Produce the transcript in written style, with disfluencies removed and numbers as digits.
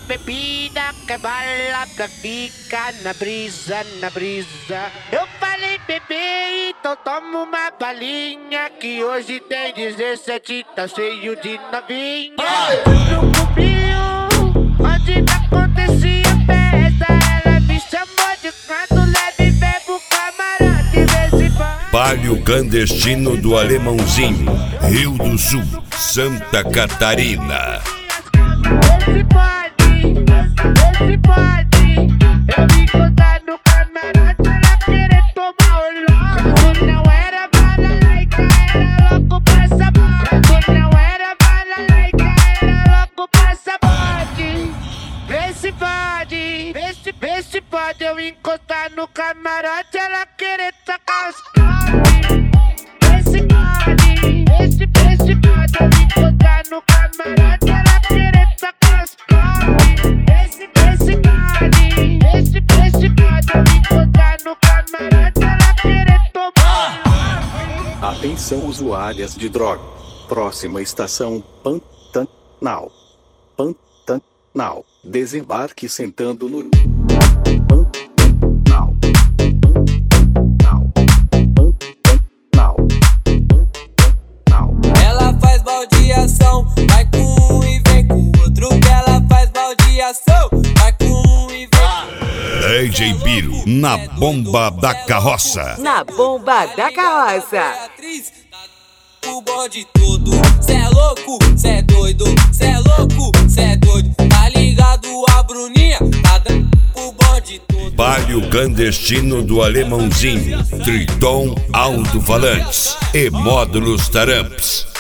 bebida, quer bala pra ficar na brisa, na brisa. Eu falei, bebê, então toma uma balinha, que hoje tem 17, tá cheio de novinha. No cubinho, onde acontecia festa, ela me chamou de canto leve, bebo camarote, vê se vai. Baile clandestino do Alemãozinho, Rio do Sul, Santa Catarina. Esse pode, eu me encontrar no camarote, ela querer tomar o louco. Não era balalaica, era louco passaporte. Não era balalaica, era louco passaporte. Vê se pode eu encostar no camarote, ela querer tacar os cortes. Vê se pode eu encostar no camarote, ela querer tacar os cortes. Vê se pode eu encostar no camarote, ela querer tomar. Atenção usuárias de droga. Próxima estação, Pantanal. Pantanal. Desembarque sentando no Pantanal. Pantanal. Pantanal. Ela faz baldeação, vai com um e vem com o outro. Ela faz baldeação, vai com um e vem com DJ Biro, na bomba da carroça. Na bomba da carroça. O bonde todo, cê é louco, cê é doido, cê é louco, cê é doido. Tá ligado a Bruninha, tá dando o bonde todo. Baile clandestino do Alemãozinho, Triton Alto-Falantes e Módulos Taramps.